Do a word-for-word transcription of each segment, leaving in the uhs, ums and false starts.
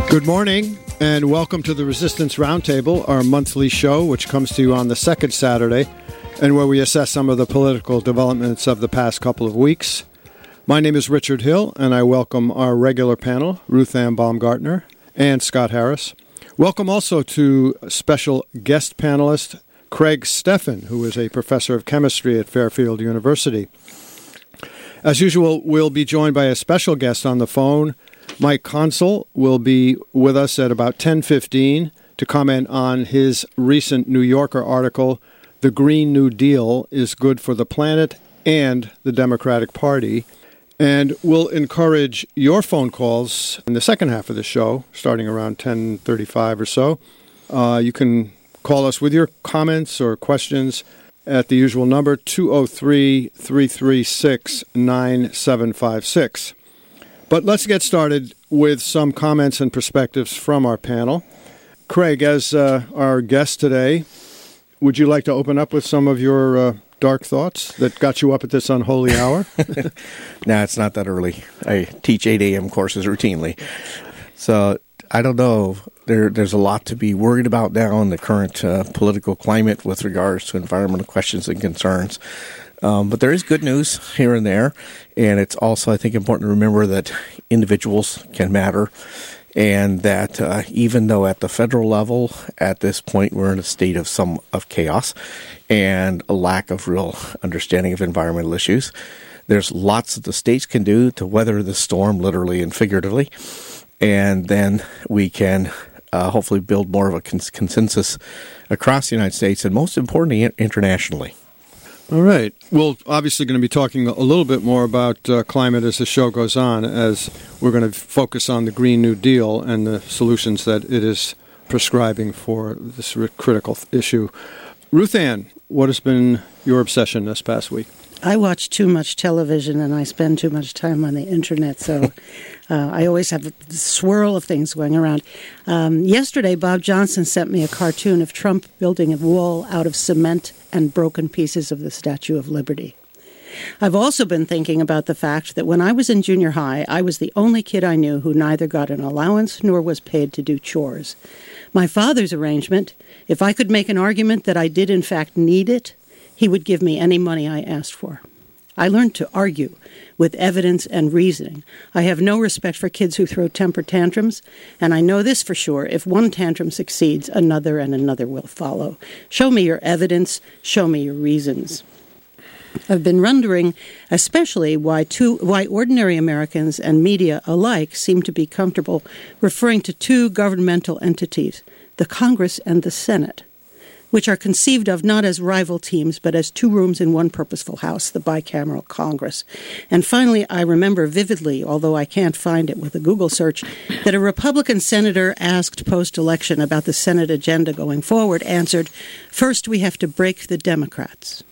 Good morning, and welcome to the Resistance Roundtable, our monthly show, which comes to you on the second Saturday, and where we assess some of the political developments of the past couple of weeks. My name is Richard Hill, and I welcome our regular panel, Ruth Ann Baumgartner and Scott Harris. Welcome also to special guest panelist Craig Steffen, who is a professor of chemistry at Fairfield University. As usual, we'll be joined by a special guest on the phone. Mike Consul will be with us at about ten fifteen to comment on his recent New Yorker article, The Green New Deal is Good for the Planet and the Democratic Party. And we'll encourage your phone calls in the second half of the show, starting around ten thirty-five or so. Uh, you can call us with your comments or questions at the usual number, two oh three, three three six, nine seven five six. But let's get started with some comments and perspectives from our panel. Craig, as uh, our guest today, would you like to open up with some of your uh, dark thoughts that got you up at this unholy hour? No, it's not that early. I teach eight a.m. courses routinely. So I don't know. There, there's a lot to be worried about now in the current uh, political climate with regards to environmental questions and concerns. Um, but there is good news here and there, and it's also, I think, important to remember that individuals can matter, and that uh, even though at the federal level, at this point, we're in a state of some of chaos and a lack of real understanding of environmental issues, there's lots that the states can do to weather the storm, literally and figuratively, and then we can uh, hopefully build more of a cons- consensus across the United States, and most importantly, internationally. All right. Well, obviously going to be talking a little bit more about uh, climate as the show goes on, as we're going to focus on the Green New Deal and the solutions that it is prescribing for this critical issue. Ruth Ann, what has been your obsession this past week? I watch too much television and I spend too much time on the internet, so uh, I always have a swirl of things going around. Um, yesterday, Bob Johnson sent me a cartoon of Trump building a wall out of cement and broken pieces of the Statue of Liberty. I've also been thinking about the fact that when I was in junior high, I was the only kid I knew who neither got an allowance nor was paid to do chores. My father's arrangement, if I could make an argument that I did in fact need it, he would give me any money I asked for. I learned to argue with evidence and reasoning. I have no respect for kids who throw temper tantrums, and I know this for sure. If one tantrum succeeds, another and another will follow. Show me your evidence. Show me your reasons. I've been wondering especially why two, why ordinary Americans and media alike seem to be comfortable referring to two governmental entities, the Congress and the Senate, which are conceived of not as rival teams, but as two rooms in one purposeful house, the bicameral Congress. And finally, I remember vividly, although I can't find it with a Google search, that a Republican senator asked post-election about the Senate agenda going forward answered, "First, we have to break the Democrats."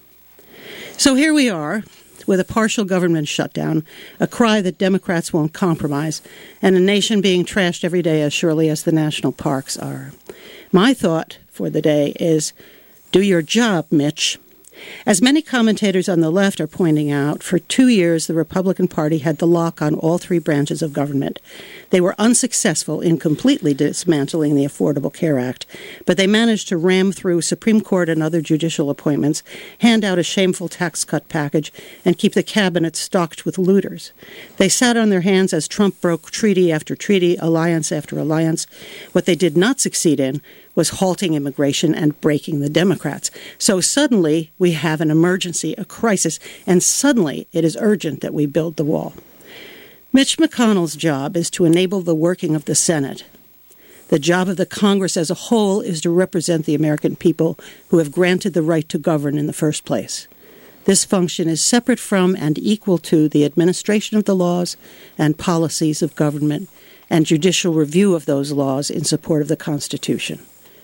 So here we are, with a partial government shutdown, a cry that Democrats won't compromise, and a nation being trashed every day as surely as the national parks are. My thought for the day is, do your job, Mitch. As many commentators on the left are pointing out, for two years the Republican Party had the lock on all three branches of government. They were unsuccessful in completely dismantling the Affordable Care Act, but they managed to ram through Supreme Court and other judicial appointments, hand out a shameful tax cut package, and keep the cabinet stocked with looters. They sat on their hands as Trump broke treaty after treaty, alliance after alliance. What they did not succeed in was halting immigration and breaking the Democrats. So suddenly we have an emergency, a crisis, and suddenly it is urgent that we build the wall. Mitch McConnell's job is to enable the working of the Senate. The job of the Congress as a whole is to represent the American people who have granted the right to govern in the first place. This function is separate from and equal to the administration of the laws and policies of government and judicial review of those laws in support of the Constitution.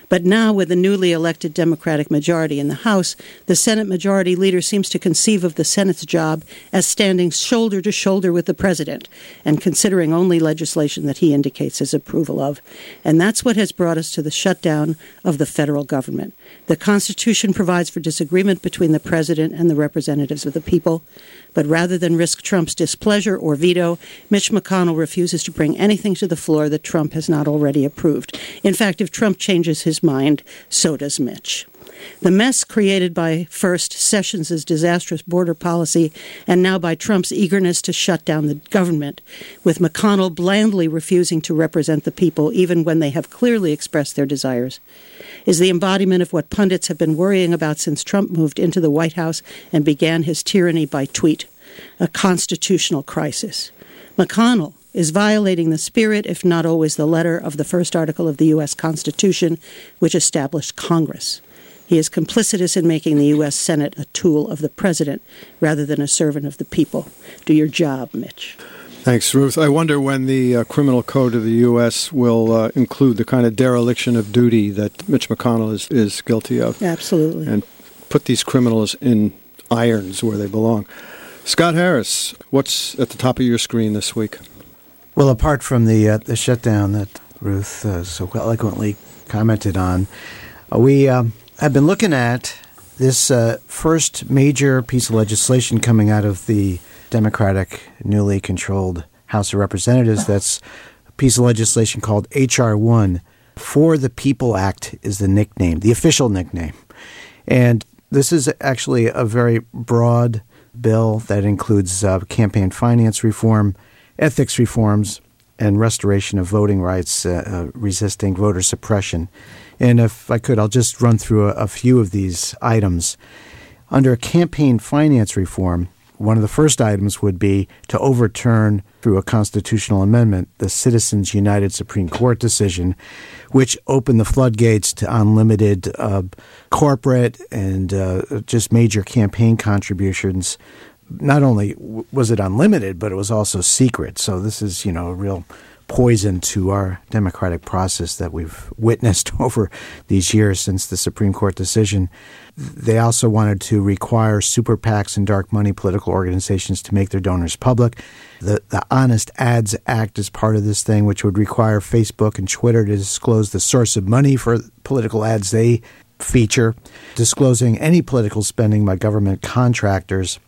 But now, with the newly elected Democratic majority in the House, the Senate Majority Leader seems to conceive of the Senate's job as standing shoulder to shoulder with the President and considering only legislation that he indicates his approval of. And that's what has brought us to the shutdown of the federal government. The Constitution provides for disagreement between the President and the representatives of the people. But rather than risk Trump's displeasure or veto, Mitch McConnell refuses to bring anything to the floor that Trump has not already approved. In fact, if Trump changes his mind, so does Mitch. The mess created by, first, Sessions' disastrous border policy and now by Trump's eagerness to shut down the government, with McConnell blandly refusing to represent the people even when they have clearly expressed their desires, is the embodiment of what pundits have been worrying about since Trump moved into the White House and began his tyranny by tweet, a constitutional crisis. McConnell is violating the spirit, if not always the letter, of the first article of the U S Constitution, which established Congress. He is complicitous in making the U S Senate a tool of the President rather than a servant of the people. Do your job, Mitch. Thanks, Ruth. I wonder when the uh, criminal code of the U S will uh, include the kind of dereliction of duty that Mitch McConnell is, is guilty of. Absolutely. And put these criminals in irons where they belong. Scott Harris, what's at the top of your screen this week? Well, apart from the uh, the shutdown that Ruth uh, so eloquently commented on, uh, we um, have been looking at this uh, first major piece of legislation coming out of the Democratic, newly controlled House of Representatives. That's a piece of legislation called H R one. For the People Act is the nickname, the official nickname. And this is actually a very broad bill that includes uh, campaign finance reform, ethics reforms, and restoration of voting rights, uh, uh, resisting voter suppression. And if I could, I'll just run through a, a few of these items. Under campaign finance reform, one of the first items would be to overturn, through a constitutional amendment, the Citizens United Supreme Court decision, which opened the floodgates to unlimited uh, corporate and uh, just major campaign contributions. Not only w- was it unlimited, but it was also secret. So this is, you know, a real poison to our democratic process that we've witnessed over these years since the Supreme Court decision. They also wanted to require super PACs and dark money political organizations to make their donors public. The, the Honest Ads Act is part of this thing, which would require Facebook and Twitter to disclose the source of money for political ads they feature, disclosing any political spending by government contractors,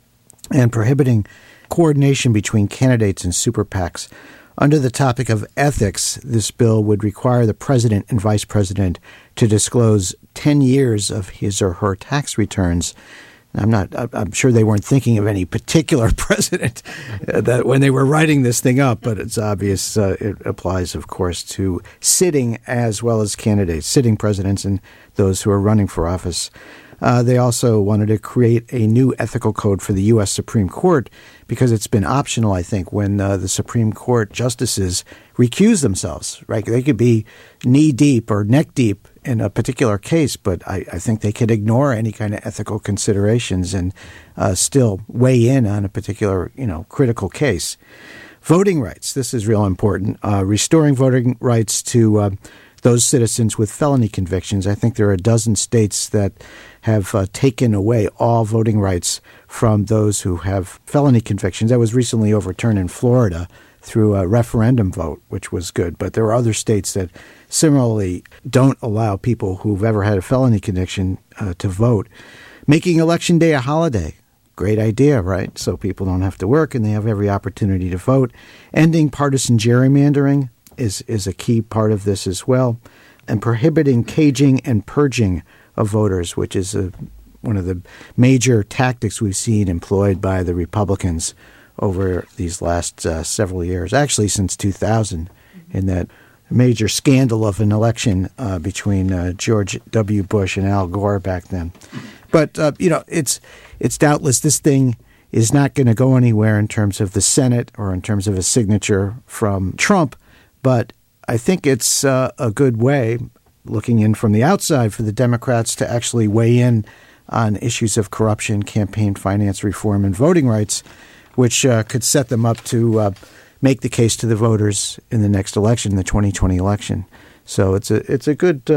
and prohibiting coordination between candidates and super PACs. Under the topic of ethics, this bill would require the president and vice president to disclose ten years of his or her tax returns. I'm not. I'm sure they weren't thinking of any particular president that when they were writing this thing up, but it's obvious uh, it applies, of course, to sitting as well as candidates, sitting presidents and those who are running for office. Uh, they also wanted to create a new ethical code for the U S Supreme Court because it's been optional, I think, when uh, the Supreme Court justices recuse themselves, right? They could be knee-deep or neck-deep in a particular case, but I, I think they could ignore any kind of ethical considerations and uh, still weigh in on a particular, you know, critical case. Voting rights, this is real important. Uh, restoring voting rights to uh, those citizens with felony convictions. I think there are a dozen states that have uh, taken away all voting rights from those who have felony convictions. That was recently overturned in Florida through a referendum vote, which was good. But there are other states that similarly don't allow people who've ever had a felony conviction uh, to vote. Making Election Day a holiday. Great idea, right? So people don't have to work and they have every opportunity to vote. Ending partisan gerrymandering is, is a key part of this as well. And prohibiting caging and purging of voters, which is a, one of the major tactics we've seen employed by the Republicans over these last uh, several years, actually since two thousand, in that major scandal of an election uh, between uh, George W. Bush and Al Gore back then. But, uh, you know, it's it's doubtless this thing is not going to go anywhere in terms of the Senate or in terms of a signature from Trump, but I think it's uh, a good way, looking in from the outside, for the Democrats to actually weigh in on issues of corruption, campaign finance reform, and voting rights, which uh, could set them up to uh, make the case to the voters in the next election, the twenty twenty election. So it's a it's a good uh,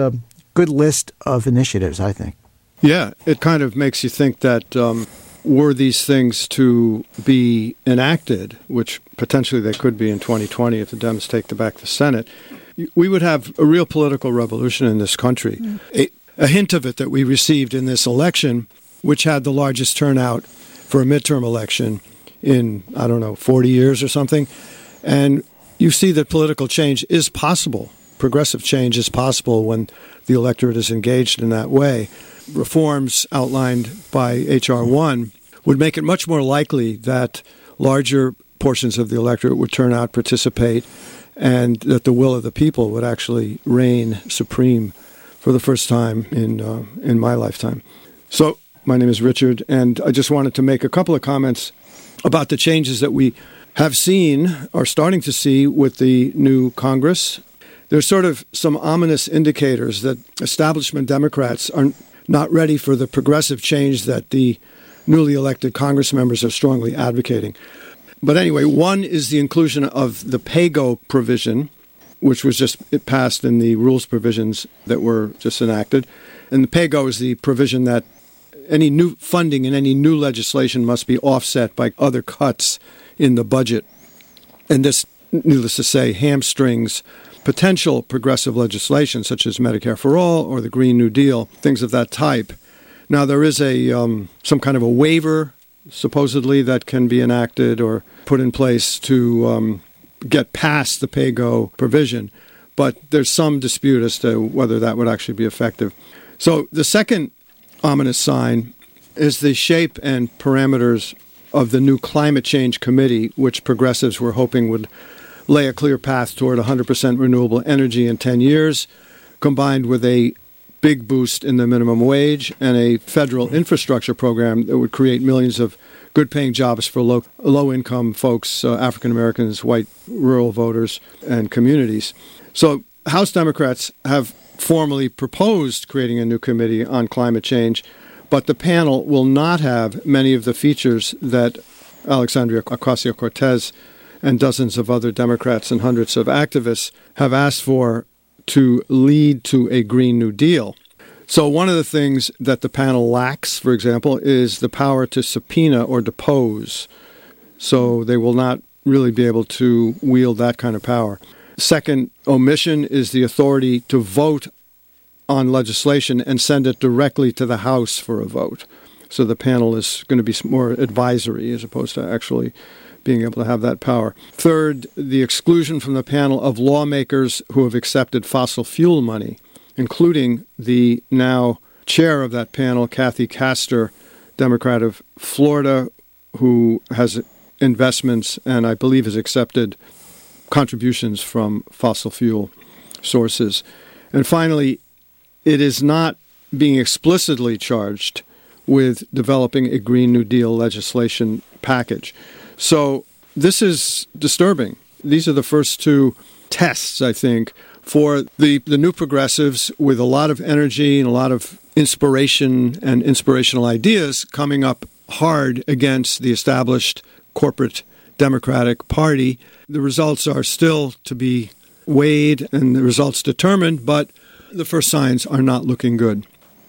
good list of initiatives, I think. Yeah, it kind of makes you think that um, were these things to be enacted, which potentially they could be in twenty twenty if the Dems take back the Senate, we would have a real political revolution in this country. Mm. A, a hint of it that we received in this election, which had the largest turnout for a midterm election in, I don't know, forty years or something. And you see that political change is possible. Progressive change is possible when the electorate is engaged in that way. Reforms outlined by H R one would make it much more likely that larger portions of the electorate would turn out, participate, and that the will of the people would actually reign supreme for the first time in uh, in my lifetime. So my name is Richard, and I just wanted to make a couple of comments about the changes that we have seen, or starting to see, with the new Congress. There's sort of some ominous indicators that establishment Democrats are not ready for the progressive change that the newly elected Congress members are strongly advocating. But anyway, one is the inclusion of the PAYGO provision, which was just it passed in the rules provisions that were just enacted. And the PAYGO is the provision that any new funding and any new legislation must be offset by other cuts in the budget. And this, needless to say, hamstrings potential progressive legislation such as Medicare for All or the Green New Deal, things of that type. Now, there is a um, some kind of a waiver, supposedly, that can be enacted or put in place to um, get past the PAYGO provision, but there's some dispute as to whether that would actually be effective. So the second ominous sign is the shape and parameters of the new Climate Change Committee, which progressives were hoping would lay a clear path toward one hundred percent renewable energy in ten years, combined with a big boost in the minimum wage and a federal infrastructure program that would create millions of good-paying jobs for low, low-income folks, uh, African Americans, white rural voters, and communities. So House Democrats have formally proposed creating a new committee on climate change, but the panel will not have many of the features that Alexandria Ocasio-Cortez and dozens of other Democrats and hundreds of activists have asked for to lead to a Green New Deal. So one of the things that the panel lacks, for example, is the power to subpoena or depose. So they will not really be able to wield that kind of power. Second omission is the authority to vote on legislation and send it directly to the House for a vote. So the panel is going to be more advisory as opposed to actually being able to have that power. Third, the exclusion from the panel of lawmakers who have accepted fossil fuel money, including the now chair of that panel, Kathy Castor, Democrat of Florida, who has investments and I believe has accepted contributions from fossil fuel sources. And finally, it is not being explicitly charged with developing a Green New Deal legislation package. So this is disturbing. These are the first two tests, I think, for the, the new progressives with a lot of energy and a lot of inspiration and inspirational ideas coming up hard against the established corporate Democratic Party. The results are still to be weighed and the results determined, but the first signs are not looking good.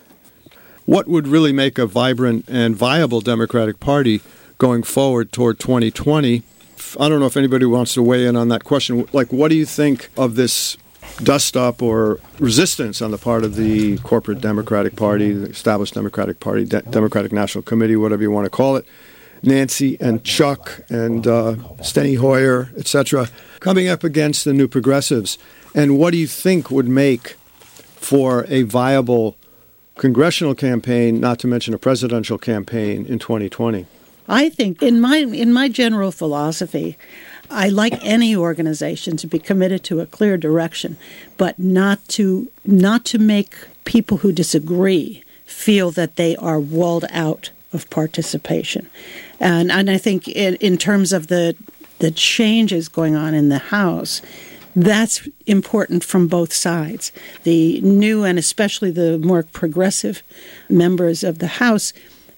What would really make a vibrant and viable Democratic Party going forward toward twenty twenty? I don't know if anybody wants to weigh in on that question. Like, what do you think of this dust-up or resistance on the part of the corporate Democratic Party, the established Democratic Party, De- Democratic National Committee, whatever you want to call it, Nancy and Chuck and uh, Steny Hoyer, et cetera, coming up against the new progressives? And what do you think would make for a viable congressional campaign, not to mention a presidential campaign in twenty twenty? I think in my in my general philosophy, I like any organization to be committed to a clear direction, but not to not to make people who disagree feel that they are walled out of participation. And and I think in, in terms of the the changes going on in the House, that's important from both sides. The new and especially the more progressive members of the House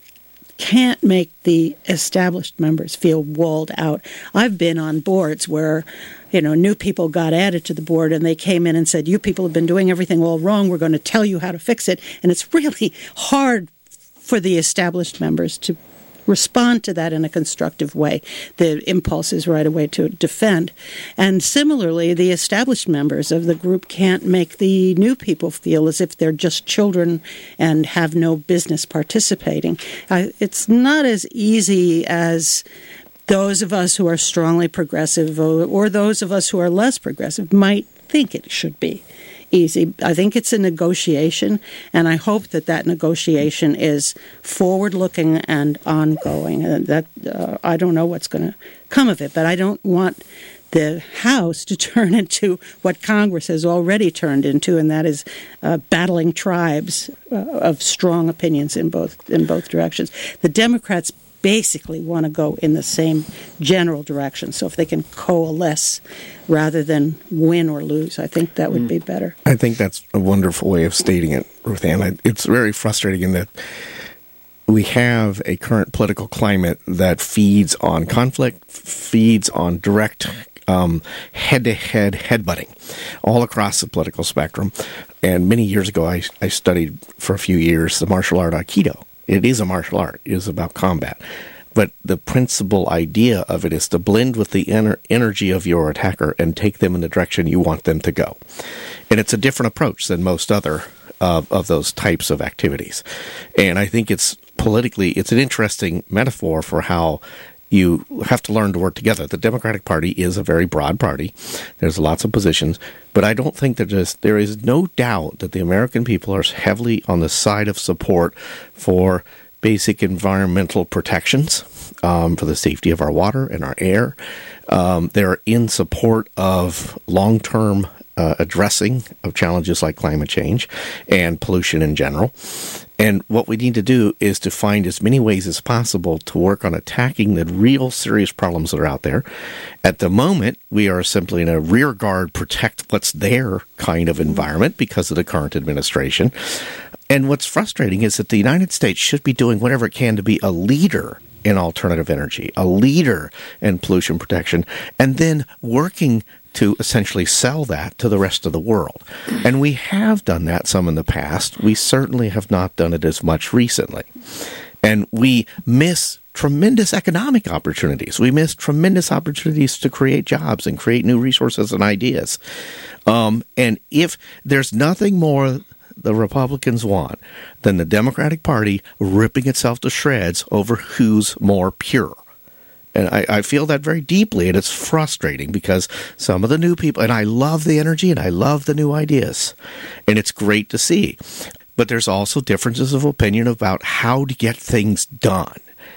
can't make the established members feel walled out. I've been on boards where, you know, new people got added to the board and they came in and said, you people have been doing everything all wrong. We're going to tell you how to fix it. And it's really hard for the established members to respond to that in a constructive way. The impulse is right away to defend. And similarly, the established members of the group can't make the new people feel as if they're just children and have no business participating. Uh, it's not as easy as those of us who are strongly progressive or, or those of us who are less progressive might think it should be easy. I think it's a negotiation, and I hope that that negotiation is forward-looking and ongoing. And that uh, I don't know what's going to come of it, but I don't want the House to turn into what Congress has already turned into, and that is uh, battling tribes uh, of strong opinions in both in both directions. The Democrats basically want to go in the same general direction. So if they can coalesce rather than win or lose, I think that would be better. I think that's a wonderful way of stating it, Ruth Ann. It's very frustrating in that we have a current political climate that feeds on conflict, feeds on direct um, head-to-head headbutting all across the political spectrum. And many years ago, I, I studied for a few years the martial art Aikido. It is a martial art. It is about combat. But the principal idea of it is to blend with the ener- energy of your attacker and take them in the direction you want them to go. And it's a different approach than most other uh, of those types of activities. And I think it's politically, it's an interesting metaphor for how you have to learn to work together. The Democratic Party is a very broad party. There's lots of positions, but I don't think that there's, there is no doubt that the American people are heavily on the side of support for basic environmental protections, um, for the safety of our water and our air. Um, they're in support of long-term uh, addressing of challenges like climate change and pollution in general. And what we need to do is to find as many ways as possible to work on attacking the real serious problems that are out there. At the moment, we are simply in a rear guard, protect what's there kind of environment because of the current administration. And what's frustrating is that the United States should be doing whatever it can to be a leader in alternative energy, a leader in pollution protection, and then working to essentially sell that to the rest of the world. And we have done that some in the past. We certainly have not done it as much recently. And we miss tremendous economic opportunities. We miss tremendous opportunities to create jobs and create new resources and ideas. Um, and if there's nothing more the Republicans want than the Democratic Party ripping itself to shreds over who's more pure. And I, I feel that very deeply, and it's frustrating because some of the new people, and I love the energy and I love the new ideas, and it's great to see. But there's also differences of opinion about how to get things done.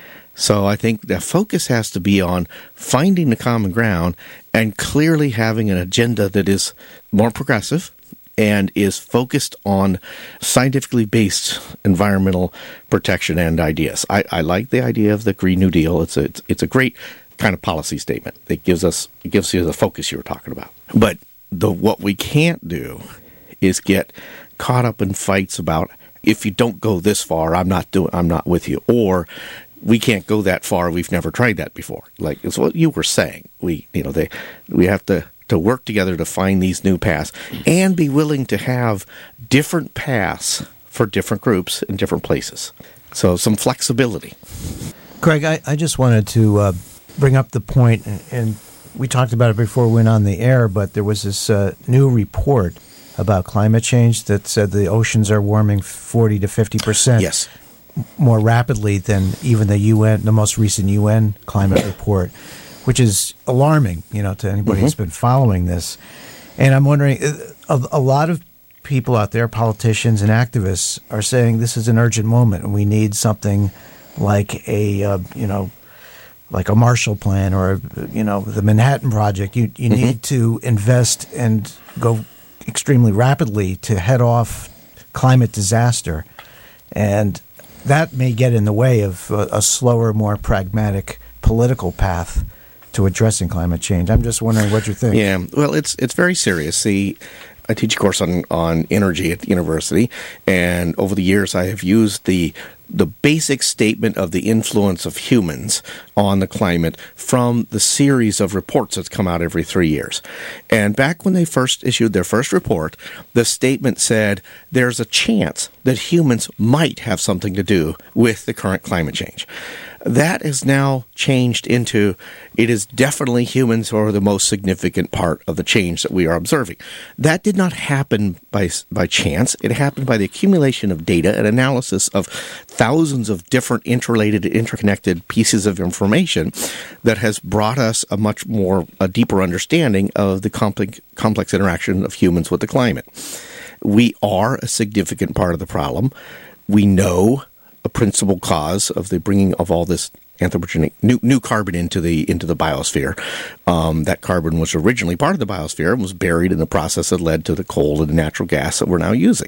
So I think the focus has to be on finding the common ground and clearly having an agenda that is more progressive and is focused on scientifically based environmental protection and ideas. I, I like the idea of the Green New Deal. It's a it's, it's a great kind of policy statement. It gives us it gives you the focus you were talking about. But the what we can't do is get caught up in fights about if you don't go this far, I'm not doing I'm not with you, or we can't go that far. We've never tried that before. Like it's what you were saying. We you know they we have to. to work together to find these new paths and be willing to have different paths for different groups in different places. So some flexibility. Greg, I, I just wanted to uh, bring up the point, and, and we talked about it before we went on the air, but there was this uh, new report about climate change that said the oceans are warming forty to fifty percent. Yes. More rapidly than even the U N, the most recent U N climate report, which is alarming, you know, to anybody mm-hmm. who's been following this. And I'm wondering, a, a lot of people out there, politicians and activists, are saying this is an urgent moment and we need something like a, uh, you know, like a Marshall Plan or, you know, the Manhattan Project. You, you mm-hmm. need to invest and go extremely rapidly to head off climate disaster. And that may get in the way of a, a slower, more pragmatic political path to addressing climate change. I'm just wondering what you think. Yeah, well, it's it's very serious. See, I teach a course on, on energy at the university, and over the years I have used the the basic statement of the influence of humans on the climate from the series of reports that's come out every three years. And back when they first issued their first report, the statement said there's a chance that humans might have something to do with the current climate change. That has now changed into it is definitely humans who are the most significant part of the change that we are observing. That did not happen by by chance. It happened by the accumulation of data and analysis of thousands of different interrelated, interconnected pieces of information that has brought us a much more, a deeper understanding of the complex, complex interaction of humans with the climate. We are a significant part of the problem. We know a principal cause of the bringing of all this anthropogenic new new carbon into the into the biosphere. Um, that carbon was originally part of the biosphere and was buried in the process that led to the coal and the natural gas that we're now using.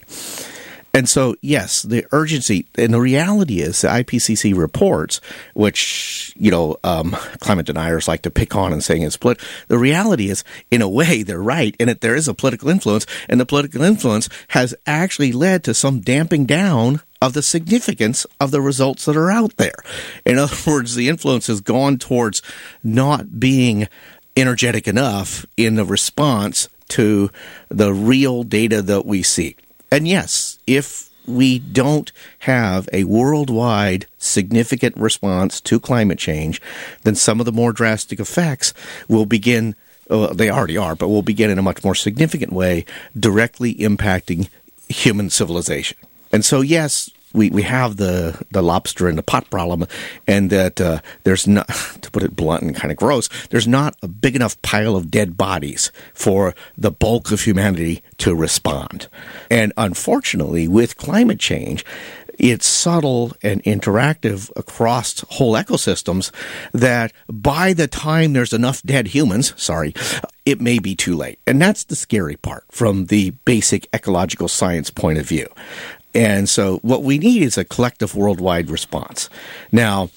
And so, yes, the urgency and the reality is the I P C C reports, which, you know, um, climate deniers like to pick on and saying it's political. The reality is, in a way, they're right, and that there is a political influence, and the political influence has actually led to some damping down of the significance of the results that are out there. In other words, the influence has gone towards not being energetic enough in the response to the real data that we see. And yes, if we don't have a worldwide significant response to climate change, then some of the more drastic effects will begin, uh, they already are, but will begin in a much more significant way, directly impacting human civilization. And so, yes, we, we have the, the lobster in the pot problem, and that uh, there's not, to put it blunt and kind of gross, there's not a big enough pile of dead bodies for the bulk of humanity to respond. And unfortunately, with climate change, it's subtle and interactive across whole ecosystems that by the time there's enough dead humans, sorry, it may be too late. And that's the scary part from the basic ecological science point of view. And so what we need is a collective worldwide response. Now,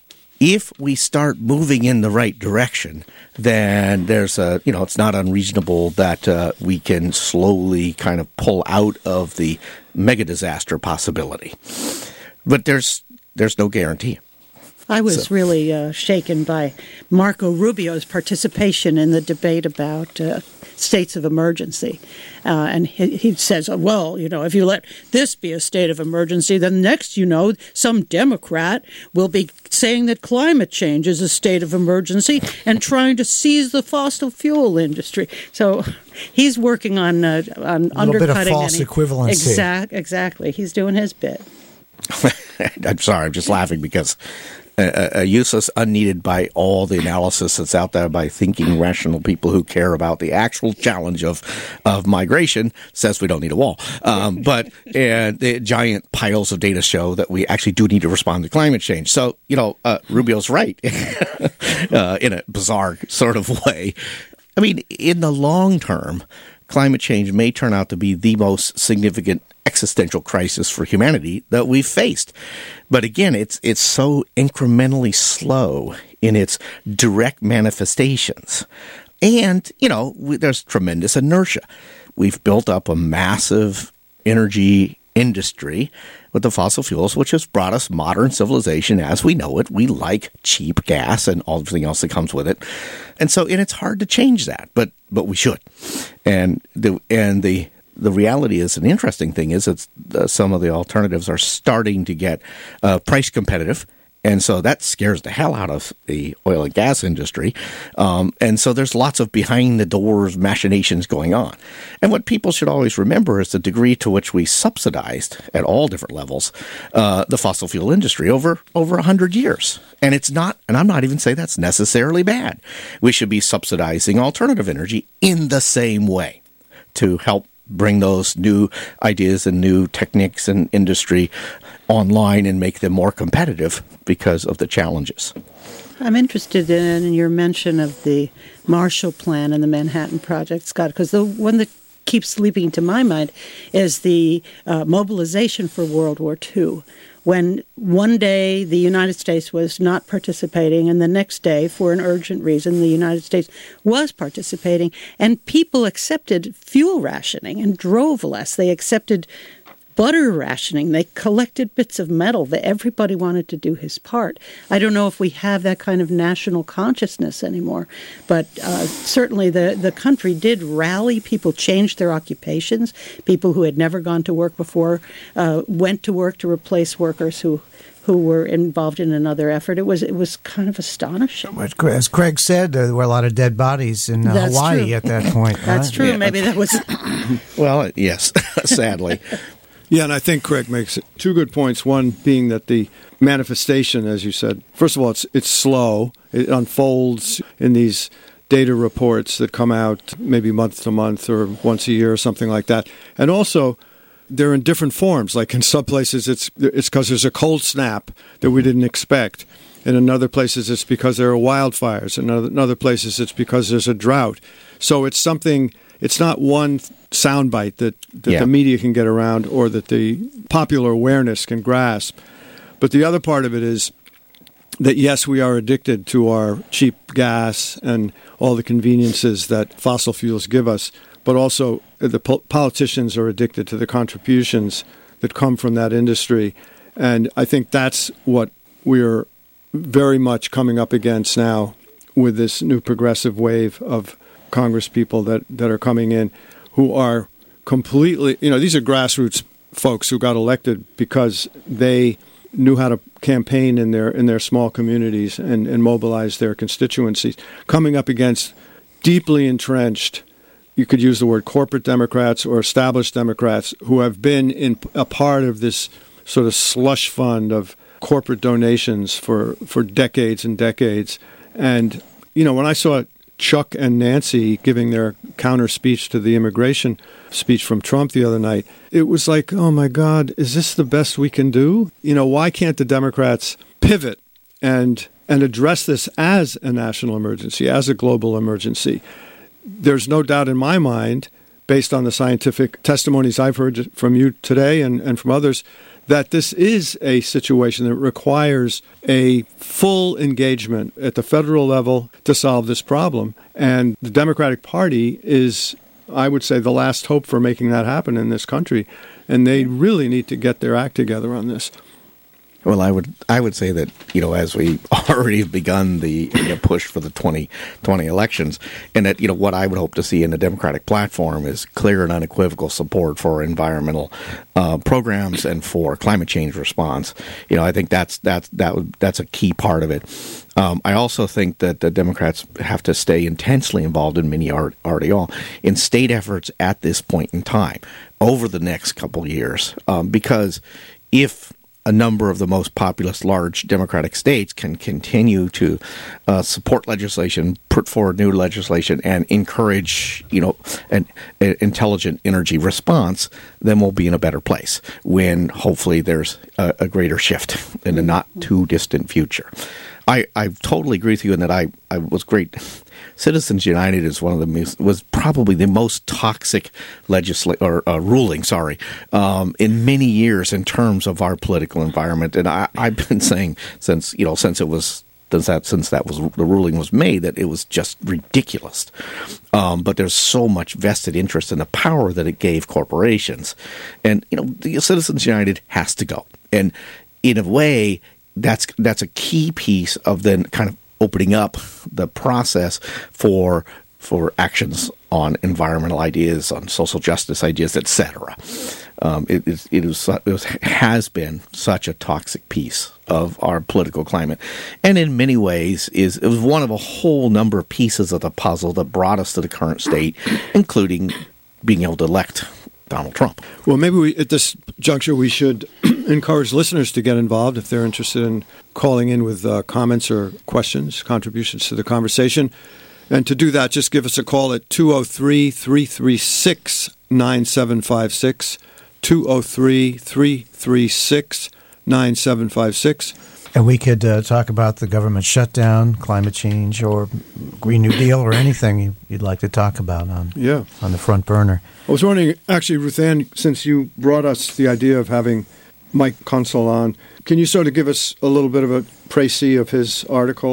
if we start moving in the right direction, then there's a, you know, it's not unreasonable that uh, we can slowly kind of pull out of the mega disaster possibility. But there's there's no guarantee. I was so. really uh, shaken by Marco Rubio's participation in the debate about uh, states of emergency. Uh, and he, he says, well, you know, if you let this be a state of emergency, then next, you know, some Democrat will be saying that climate change is a state of emergency and trying to seize the fossil fuel industry. So he's working on, uh, on a undercutting. A little bit of false any, equivalency. Exact, exactly. He's doing his bit. I'm sorry, I'm just laughing because a, a useless, unneeded by all the analysis that's out there by thinking rational people who care about the actual challenge of of migration says we don't need a wall. Um, but and the giant piles of data show that we actually do need to respond to climate change. So, you know, uh, Rubio's right uh, in a bizarre sort of way. I mean, in the long term, climate change may turn out to be the most significant existential crisis for humanity that we've faced. But again, it's it's so incrementally slow in its direct manifestations. And, you know, we, there's tremendous inertia. We've built up a massive energy industry with the fossil fuels, which has brought us modern civilization as we know it. We like cheap gas and all everything else that comes with it. And so, and it's hard to change that, but but we should. And the and the the reality is, an interesting thing is that uh, some of the alternatives are starting to get uh, price competitive. And so that scares the hell out of the oil and gas industry. Um, and so there's lots of behind-the-doors machinations going on. And what people should always remember is the degree to which we subsidized, at all different levels, uh, the fossil fuel industry over over one hundred years. And it's not, and I'm not even saying that's necessarily bad. We should be subsidizing alternative energy in the same way to help bring those new ideas and new techniques and industry online and make them more competitive because of the challenges. I'm interested in your mention of the Marshall Plan and the Manhattan Project, Scott, because the one that keeps leaping to my mind is the uh, mobilization for World War Two, when one day the United States was not participating and the next day, for an urgent reason, the United States was participating, and people accepted fuel rationing and drove less. They accepted butter rationing. They collected bits of metal. That everybody wanted to do his part. I don't know if we have that kind of national consciousness anymore, but uh, certainly the, the country did rally. People changed their occupations. People who had never gone to work before uh, went to work to replace workers who who were involved in another effort. It was it was kind of astonishing. As Craig said, there were a lot of dead bodies in uh, Hawaii true. at that point. That's right? true. Yeah. Maybe that was... Well, yes, sadly. Yeah, and I think Craig makes two good points. One being that the manifestation, as you said, first of all, it's it's slow. It unfolds in these data reports that come out maybe month to month or once a year or something like that. And also, they're in different forms. Like in some places, it's it's because there's a cold snap that we didn't expect. And in other places, it's because there are wildfires. In other, in other places, it's because there's a drought. So it's something. It's not one soundbite that, that yeah. the media can get around or that the popular awareness can grasp. But the other part of it is that, yes, we are addicted to our cheap gas and all the conveniences that fossil fuels give us, but also the po- politicians are addicted to the contributions that come from that industry. And I think that's what we're very much coming up against now with this new progressive wave of Congress people that, that are coming in who are completely, you know, these are grassroots folks who got elected because they knew how to campaign in their in their small communities and, and mobilize their constituencies, coming up against deeply entrenched, you could use the word corporate Democrats or established Democrats who have been in a part of this sort of slush fund of corporate donations for, for decades and decades. And, you know, when I saw Chuck and Nancy giving their counter speech to the immigration speech from Trump the other night, it was like, oh my God, is this the best we can do? You know, why can't the Democrats pivot and and address this as a national emergency, as a global emergency? There's no doubt in my mind, based on the scientific testimonies I've heard from you today and, and from others, that this is a situation that requires a full engagement at the federal level to solve this problem. And the Democratic Party is, I would say, the last hope for making that happen in this country. And they really need to get their act together on this. Well, I would I would say that, you know, as we already have begun the you know, push for the twenty twenty elections, and that, you know, what I would hope to see in the Democratic platform is clear and unequivocal support for environmental uh, programs and for climate change response. You know, I think that's that's that would, that's a key part of it. Um, I also think that the Democrats have to stay intensely involved, and many are already are, in state efforts at this point in time over the next couple of years, um, because if a number of the most populous large Democratic states can continue to uh, support legislation, put forward new legislation, and encourage, you know, an, an intelligent energy response, then we'll be in a better place when hopefully there's a, a greater shift in the not too distant future. I, I totally agree with you in that I, I was great. Citizens United is one of the most, was probably the most toxic legisla- or uh, ruling, sorry, um, in many years in terms of our political environment. And I, I've been saying since, you know, since it was since that since that was the ruling was made that it was just ridiculous. Um, but there's so much vested interest in the power that it gave corporations, and you know, the Citizens United has to go. And in a way, that's that's a key piece of then kind of opening up the process for for actions on environmental ideas, on social justice ideas, et cetera. Um, it, it, it, is, it was, has been such a toxic piece of our political climate, and in many ways is it was one of a whole number of pieces of the puzzle that brought us to the current state, including being able to elect Donald Trump. Well, maybe we, at this juncture we should encourage listeners to get involved if they're interested in calling in with uh, comments or questions, contributions to the conversation. And to do that, just give us a call at two oh three, three three six, nine seven five six, two oh three, three three six, nine seven five six. And we could uh, talk about the government shutdown, climate change, or Green New Deal, or anything you'd like to talk about on yeah. on the front burner. I was wondering, actually, Ruth Ann, since you brought us the idea of having Mike Consul on, can you sort of give us a little bit of a précis of his article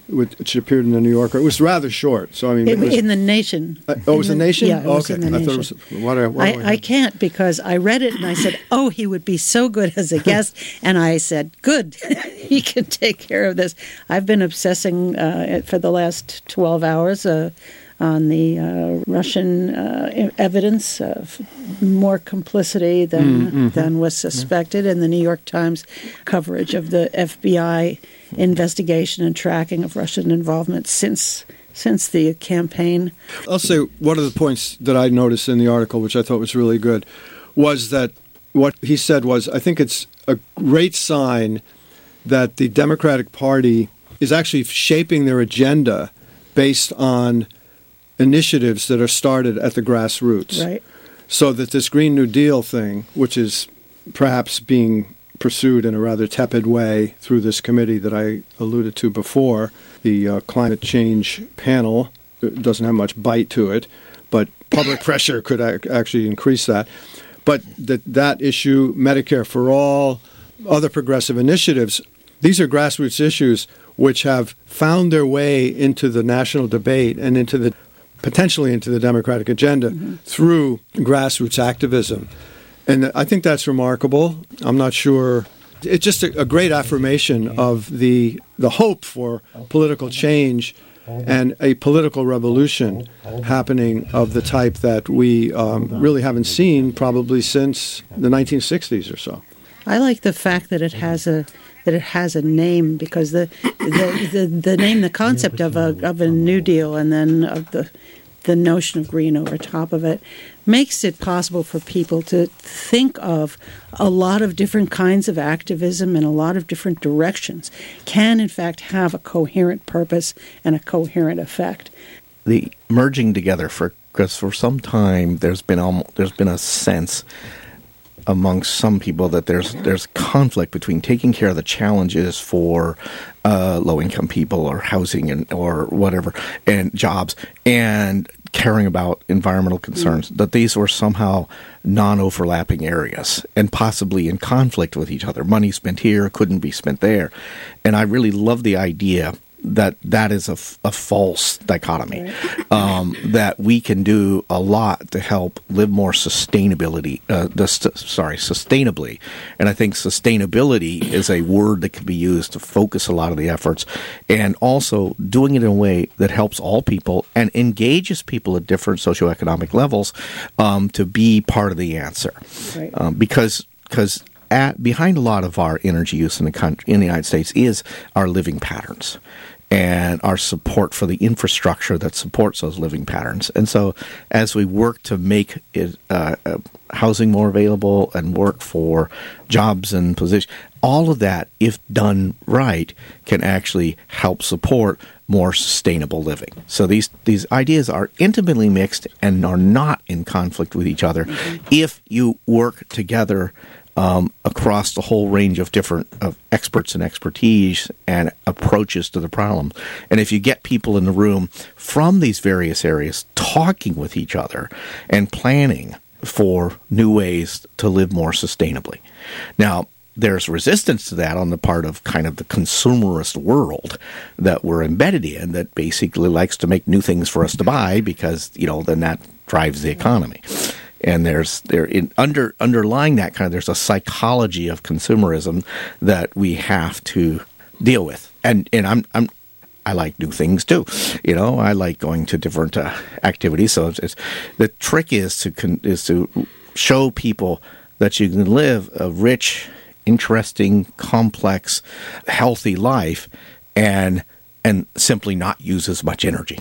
which appeared in the New Yorker. It was rather short, so I mean, it, it was, in the Nation. Uh, oh, it was in the Nation. Yeah, it oh, was okay. in the I Nation. thought it was. What, what I, I can't because I read it and I said, "Oh, he would be so good as a guest," and I said, "Good, he can take care of this." I've been obsessing uh, for the last twelve hours. Uh, on the uh, Russian uh, evidence of more complicity than mm-hmm. than was suspected, and the New York Times coverage of the F B I investigation and tracking of Russian involvement since since the campaign. I'll say one of the points that I noticed in the article, which I thought was really good, was that what he said was, I think it's a great sign that the Democratic Party is actually shaping their agenda based on initiatives that are started at the grassroots. Right. So that this Green New Deal thing, which is perhaps being pursued in a rather tepid way through this committee that I alluded to before, the uh, climate change panel, it doesn't have much bite to it, but public pressure could ac- actually increase that. But that that issue, Medicare for All, other progressive initiatives, these are grassroots issues which have found their way into the national debate and into the potentially into the Democratic agenda mm-hmm. through grassroots activism. And I think that's remarkable. I'm not sure. It's just a, a great affirmation of the the hope for political change and a political revolution happening of the type that we um, really haven't seen probably since the nineteen sixties or so. I like the fact that it has a that it has a name, because the the, the, the name, the concept of a of a New Deal, and then of the the notion of green over top of it, makes it possible for people to think of a lot of different kinds of activism in a lot of different directions can in fact have a coherent purpose and a coherent effect. The merging together, for because for some time there's been almost, there's been a sense amongst some people that there's there's conflict between taking care of the challenges for uh, low-income people or housing and or whatever and jobs and caring about environmental concerns, mm. that these were somehow non-overlapping areas and possibly in conflict with each other. Money spent here couldn't be spent there. And I really love the idea that that is a, f- a false dichotomy, um, that we can do a lot to help live more sustainability, uh, the st- sorry, sustainably. And I think sustainability is a word that can be used to focus a lot of the efforts, and also doing it in a way that helps all people and engages people at different socioeconomic levels um, to be part of the answer. Right. Um, because because at, behind a lot of our energy use in the country, in the United States, is our living patterns and our support for the infrastructure that supports those living patterns. And so as we work to make it, uh, uh, housing more available and work for jobs and positions, all of that, if done right, can actually help support more sustainable living. So these, these ideas are intimately mixed and are not in conflict with each other mm-hmm. if you work together Um, across the whole range of different of experts and expertise and approaches to the problem. And if you get people in the room from these various areas talking with each other and planning for new ways to live more sustainably. Now, there's resistance to that on the part of kind of the consumerist world that we're embedded in, that basically likes to make new things for us to buy because, you know, then that drives the economy. And there's there in under underlying that kind of there's a psychology of consumerism that we have to deal with. And and I'm I'm I like new things too. You know, I like going to different uh, activities. So it's, it's the trick is to con, is to show people that you can live a rich, interesting, complex, healthy life, and and simply not use as much energy.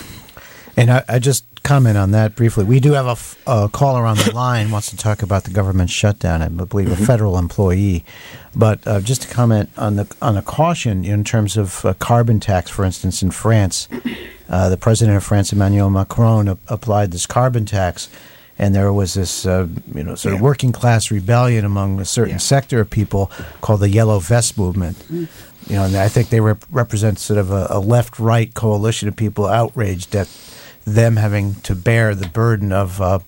And I, I just comment on that briefly. We do have a, f- a caller on the line wants to talk about the government shutdown. I believe mm-hmm. a federal employee. But uh, just to comment on the on a caution in terms of uh, carbon tax, for instance, in France, uh, the president of France, Emmanuel Macron, a- applied this carbon tax, and there was this uh, you know sort yeah. of working class rebellion among a certain yeah. sector of people called the Yellow Vest movement. Mm. You know, and I think they rep- represent sort of a, a left-right coalition of people outraged at them having to bear the burden of uh,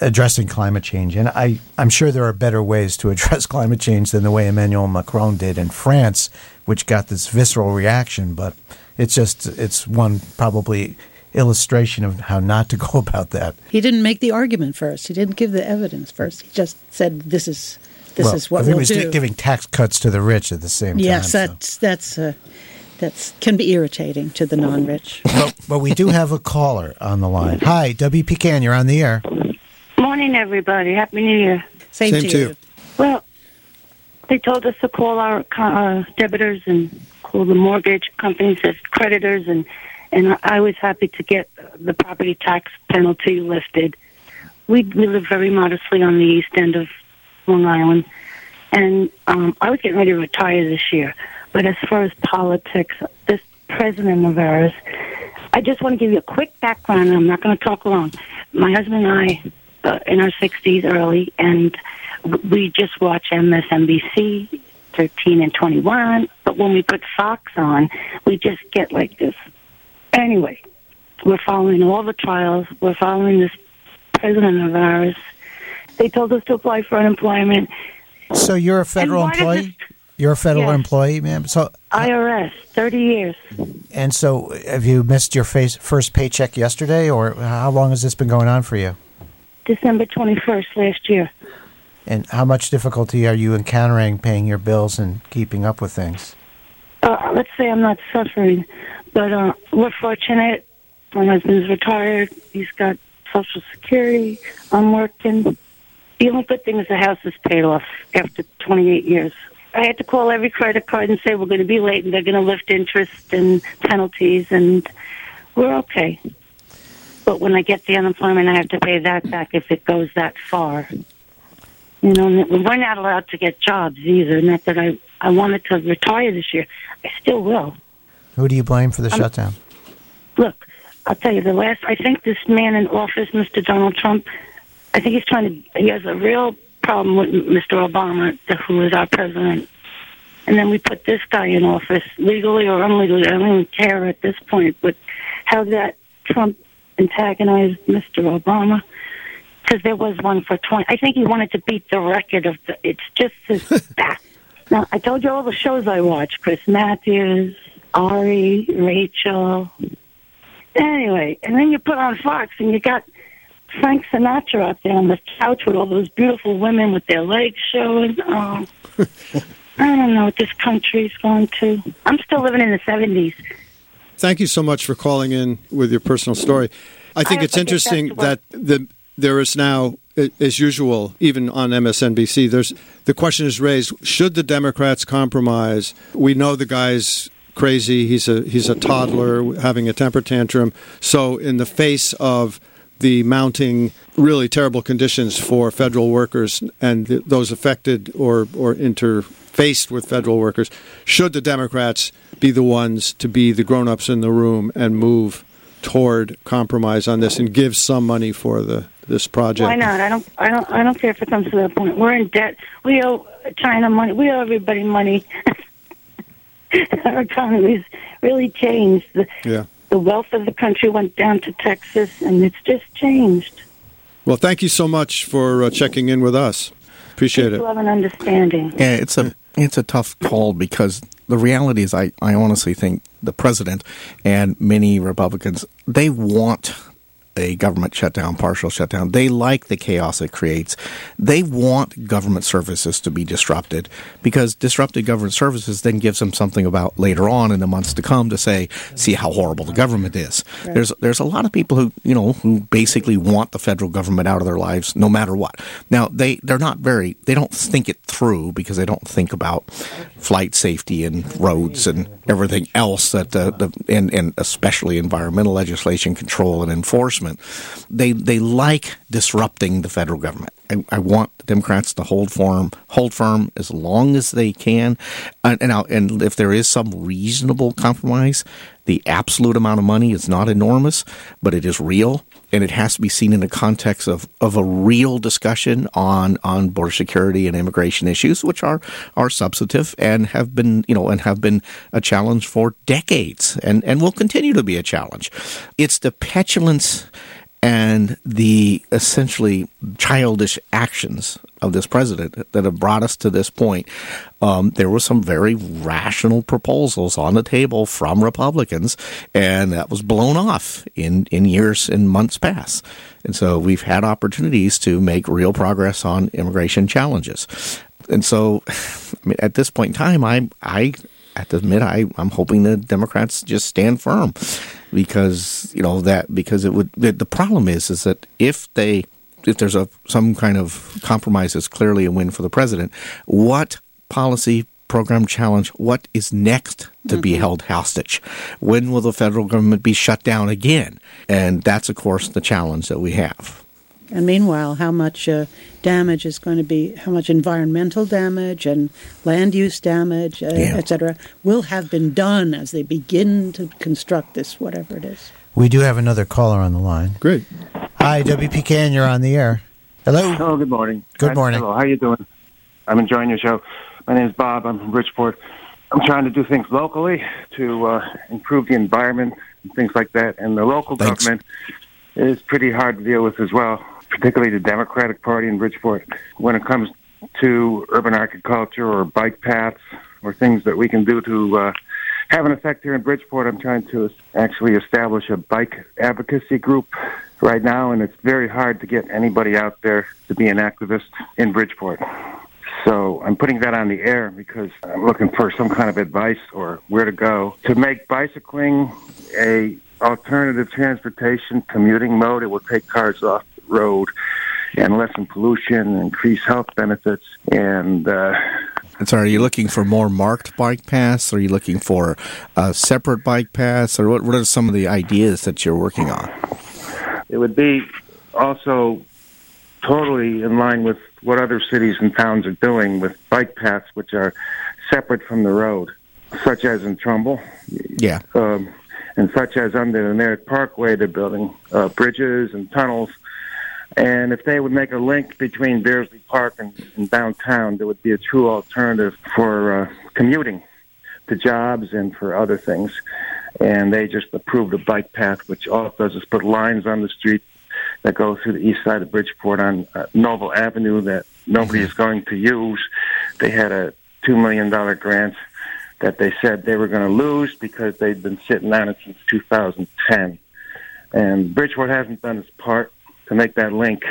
addressing climate change. And I, I'm sure there are better ways to address climate change than the way Emmanuel Macron did in France, which got this visceral reaction. But it's just, it's one probably illustration of how not to go about that. He didn't make the argument first. He didn't give the evidence first. He just said, this is this well, is what I think we'll he was do. giving tax cuts to the rich at the same yes, time. Yes, so. that's, that's, uh, that's can be irritating to the non-rich. but, but we do have a caller on the line. Hi, W P K N, you're on the air. Morning, everybody. Happy New Year. Same, Same to to you. you. Well, they told us to call our uh, debitors and call the mortgage companies as creditors, and, and I was happy to get the property tax penalty lifted. We, we live very modestly on the east end of Long Island, and um, I was getting ready to retire this year. But as far as politics, this president of ours, I just want to give you a quick background, and I'm not going to talk long. My husband and I, uh, in our sixties early, and we just watch M S N B C, thirteen and twenty-one, but when we put Fox on, we just get like this. Anyway, we're following all the trials. We're following this president of ours. They told us to apply for unemployment. So you're a federal employee? You're a federal yes. employee, ma'am? So I R S, thirty years. And so have you missed your face, first paycheck yesterday, or how long has this been going on for you? December twenty-first last year. And how much difficulty are you encountering paying your bills and keeping up with things? Uh, let's say I'm not suffering, but uh, we're fortunate. My husband's retired. He's got Social Security. I'm working. The only good thing is the house is paid off after twenty-eight years. I had to call every credit card and say we're going to be late and they're going to lift interest and penalties, and we're okay. But when I get the unemployment, I have to pay that back if it goes that far. You know, and we're not allowed to get jobs either. Not that I, I wanted to retire this year. I still will. Who do you blame for the um, shutdown? Look, I'll tell you, the last, I think this man in office, Mister Donald Trump, I think he's trying to, he has a real problem with Mister Obama, who is our president. And then we put this guy in office, legally or unlegally. I don't even care at this point, but how that Trump antagonized Mister Obama, because there was one for twenty. I think he wanted to beat the record of the, it's just his back. Now, I told you all the shows I watch, Chris Matthews, Ari, Rachel. Anyway, and then you put on Fox and you got Frank Sinatra out there on the couch with all those beautiful women with their legs showing. Oh, I don't know what this country's going to. I'm still living in the seventies. Thank you so much for calling in with your personal story. I think I it's interesting that the there is now, as usual, even on M S N B C, there's the question is raised, should the Democrats compromise? We know the guy's crazy. He's a he's a toddler having a temper tantrum. So in the face of the mounting really terrible conditions for federal workers and th- those affected or, or interfaced with federal workers, should the Democrats be the ones to be the grown-ups in the room and move toward compromise on this and give some money for the this project? Why not? I don't. I don't. I don't care if it comes to that point. We're in debt. We owe China money. We owe everybody money. Our economy's really changed. The, yeah. The wealth of the country went down to Texas, and it's just changed. Well, thank you so much for uh, checking in with us. Appreciate People it. have an understanding. Yeah, it's a it's a tough call because the reality is I, I honestly think the president and many Republicans, they want a government shutdown, partial shutdown. They like the chaos it creates. They want government services to be disrupted because disrupted government services then gives them something about later on in the months to come to say, see how horrible the government is. Right. There's there's a lot of people who, you know, who basically want the federal government out of their lives no matter what. Now, they, they're not very, they don't think it through because they don't think about flight safety and roads and everything else that, uh, the, and, and especially environmental legislation, control and enforcement. They they like disrupting the federal government. I, I want the Democrats to hold firm, hold firm as long as they can. And, and, and if there is some reasonable compromise, the absolute amount of money is not enormous, but it is real. And it has to be seen in the context of, of a real discussion on, on border security and immigration issues, which are, are substantive and have been, you know, and have been a challenge for decades and, and will continue to be a challenge. It's the petulance and the essentially childish actions of this president that have brought us to this point. Um, there were some very rational proposals on the table from Republicans, and that was blown off in, in years and months past. And so we've had opportunities to make real progress on immigration challenges. And so I mean, at this point in time, I, I have to admit, I, I'm hoping the Democrats just stand firm because, you know, that because it would, the problem is, is that if they, if there's a some kind of compromise that's clearly a win for the president, what policy, program, challenge, what is next to mm-hmm. be held hostage? When will the federal government be shut down again? And that's, of course, the challenge that we have. And meanwhile, how much uh, damage is going to be, how much environmental damage and land use damage, uh, yeah. et cetera, will have been done as they begin to construct this, whatever it is. We do have another caller on the line. Great. Hi, W P K N, you're on the air. Hello. Hello, good morning. Good morning. Hello, how are you doing? I'm enjoying your show. My name is Bob. I'm from Bridgeport. I'm trying to do things locally to uh, improve the environment and things like that. And the local Thanks. government is pretty hard to deal with as well, particularly the Democratic Party in Bridgeport. When it comes to urban agriculture or bike paths or things that we can do to uh, have an effect here in Bridgeport, I'm trying to actually establish a bike advocacy group right now, and it's very hard to get anybody out there to be an activist in Bridgeport. So I'm putting that on the air because I'm looking for some kind of advice or where to go to make bicycling a alternative transportation commuting mode. It will take cars off the road and lessen pollution, increase health benefits, and uh, And so are you looking for more marked bike paths? Or are you looking for uh, separate bike paths? Or what, what are some of the ideas that you're working on? It would be also totally in line with what other cities and towns are doing with bike paths, which are separate from the road, such as in Trumbull. Yeah. Um, and such as under the Merritt Parkway, they're building uh, bridges and tunnels. And if they would make a link between Beardsley Park and, and downtown, there would be a true alternative for uh, commuting to jobs and for other things. And they just approved a bike path, which all it does is put lines on the street that go through the east side of Bridgeport on uh, Noble Avenue that nobody is going to use. They had a two million dollars grant that they said they were going to lose because they'd been sitting on it since two thousand ten. And Bridgeport hasn't done its part to make that link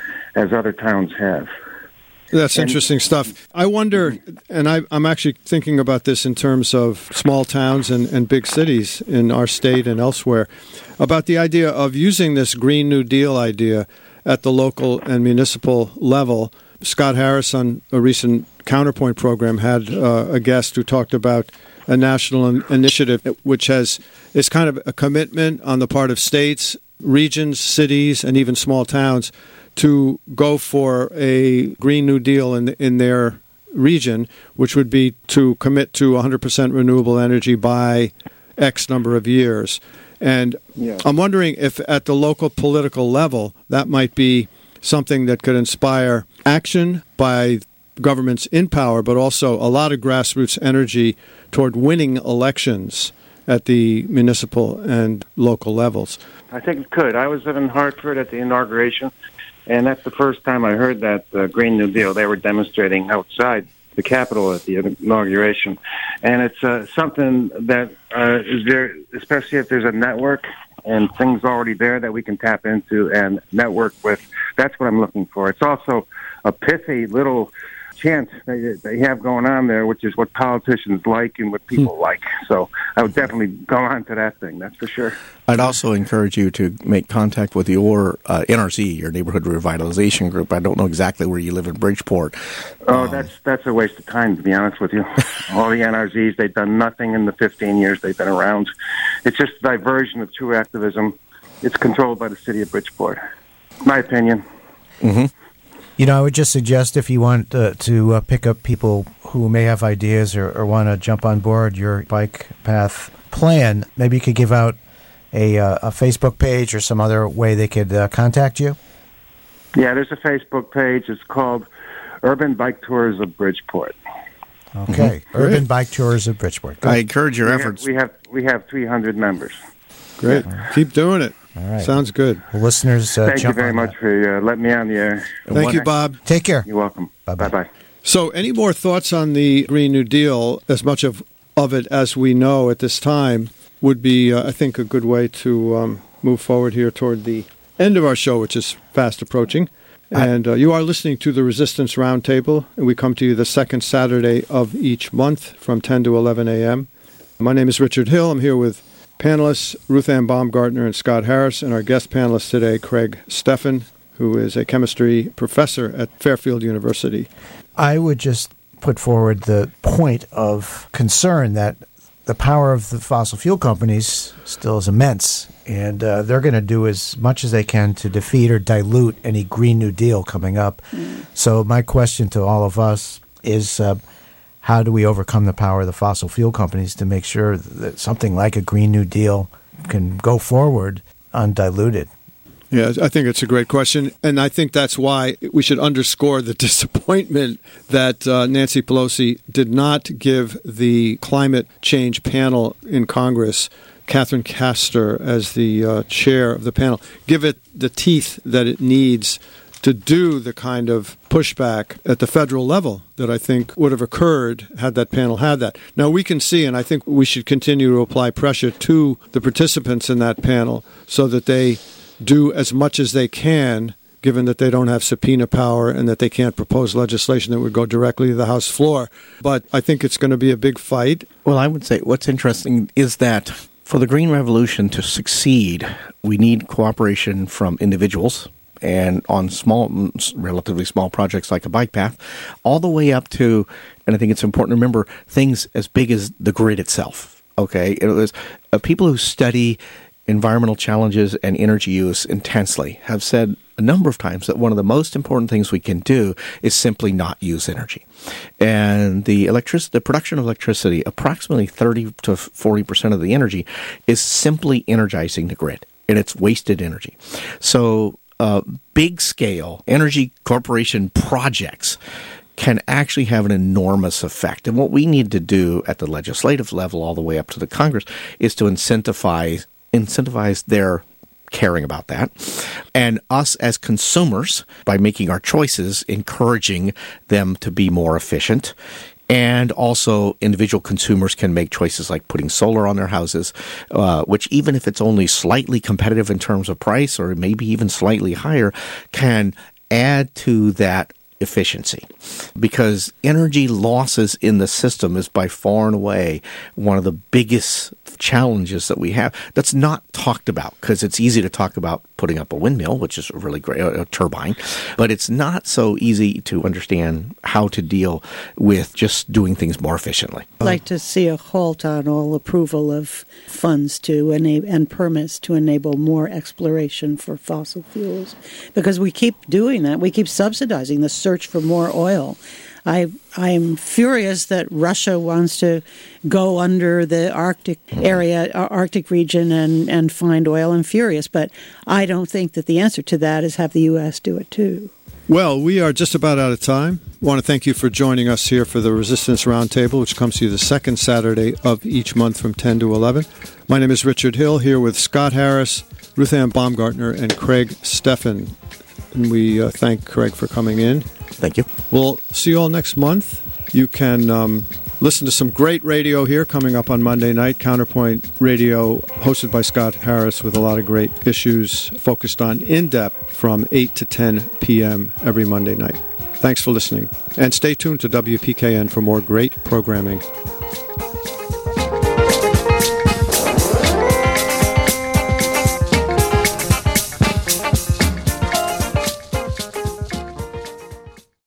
as other towns have. That's and, interesting stuff. I wonder, and I, I'm actually thinking about this in terms of small towns and, and big cities in our state and elsewhere, about the idea of using this Green New Deal idea at the local and municipal level. Scott Harris on a recent Counterpoint program had uh, a guest who talked about a national initiative which has is kind of a commitment on the part of states, regions, cities, and even small towns to go for a Green New Deal in in their region, which would be to commit to one hundred percent renewable energy by X number of years. And yeah. I'm wondering if at the local political level that might be something that could inspire action by governments in power, but also a lot of grassroots energy toward winning elections at the municipal and local levels. I think it could. I was in Hartford at the inauguration, and that's the first time I heard that uh, Green New Deal. They were demonstrating outside the Capitol at the inauguration. And it's uh, something that uh, is very, especially if there's a network and things already there that we can tap into and network with. That's what I'm looking for. It's also a pithy little chant that they have going on there, which is what politicians like and what people hmm. like. So I would definitely go on to that thing, that's for sure. I'd also encourage you to make contact with your uh, N R C, your Neighborhood Revitalization Group. I don't know exactly where you live in Bridgeport. Oh, um, that's that's a waste of time, to be honest with you. All the N R Zs, they've done nothing in the fifteen years they've been around. It's just a diversion of true activism. It's controlled by the city of Bridgeport. My opinion. Mm-hmm. You know, I would just suggest if you want uh, to uh, pick up people who may have ideas or, or want to jump on board your bike path plan, maybe you could give out a, uh, a Facebook page or some other way they could uh, contact you. Yeah, there's a Facebook page. It's called Urban Bike Tours of Bridgeport. Okay, mm-hmm. Urban Great. Bike Tours of Bridgeport. Good. I encourage your we efforts. Have, we have we have three hundred members. Great. Keep doing it. All right. Sounds good. Well, listeners, uh, Thank you jump very on much that. for uh, letting me on the air. Thank you, Bob. Take care. You're welcome. Bye-bye. Bye-bye. So, any more thoughts on the Green New Deal, as much of, of it as we know at this time, would be, uh, I think, a good way to um, move forward here toward the end of our show, which is fast approaching. And uh, you are listening to the Resistance Roundtable, and we come to you the second Saturday of each month from ten to eleven a.m. My name is Richard Hill. I'm here with panelists Ruth Ann Baumgartner and Scott Harris, and our guest panelist today, Craig Steffen, who is a chemistry professor at Fairfield University. I would just put forward the point of concern that the power of the fossil fuel companies still is immense, and uh, they're going to do as much as they can to defeat or dilute any Green New Deal coming up. Mm. So my question to all of us is, uh, how do we overcome the power of the fossil fuel companies to make sure that something like a Green New Deal can go forward undiluted? Yeah, I think it's a great question, and I think that's why we should underscore the disappointment that uh, Nancy Pelosi did not give the climate change panel in Congress, Catherine Castor, as the uh, chair of the panel, give it the teeth that it needs to do the kind of pushback at the federal level that I think would have occurred had that panel had that. Now, we can see, and I think we should continue to apply pressure to the participants in that panel so that they do as much as they can, given that they don't have subpoena power and that they can't propose legislation that would go directly to the House floor. But I think it's going to be a big fight. Well, I would say what's interesting is that for the Green Revolution to succeed, we need cooperation from individuals and on small, relatively small projects like a bike path, all the way up to, and I think it's important to remember, things as big as the grid itself. Okay? It was uh, people who study environmental challenges and energy use intensely have said a number of times that one of the most important things we can do is simply not use energy. And the electric, the production of electricity, approximately thirty to forty percent of the energy is simply energizing the grid, and it's wasted energy. So uh, big-scale energy corporation projects can actually have an enormous effect. And what we need to do at the legislative level all the way up to the Congress is to incentivize incentivize their caring about that, and us as consumers, by making our choices, encouraging them to be more efficient. And also individual consumers can make choices like putting solar on their houses, uh, which even if it's only slightly competitive in terms of price or maybe even slightly higher, can add to that efficiency, because energy losses in the system is by far and away one of the biggest challenges that we have that's not talked about, because it's easy to talk about putting up a windmill, which is a really great a turbine, but it's not so easy to understand how to deal with just doing things more efficiently. I'd like to see a halt on all approval of funds to enable and permits to enable more exploration for fossil fuels, because we keep doing that. We keep subsidizing the search for more oil. I I am furious that Russia wants to go under the Arctic area, Arctic region, and, and find oil. I'm furious, but I don't think that the answer to that is have the U S do it too. Well, we are just about out of time. I want to thank you for joining us here for the Resistance Roundtable, which comes to you the second Saturday of each month from ten to eleven. My name is Richard Hill, here with Scott Harris, Ruth Ann Baumgartner, and Craig Steffen. And we uh, thank Craig for coming in. Thank you. We'll see you all next month. You can um, listen to some great radio here coming up on Monday night. Counterpoint Radio, hosted by Scott Harris, with a lot of great issues focused on in-depth from eight to ten p.m. every Monday night. Thanks for listening. And stay tuned to W P K N for more great programming.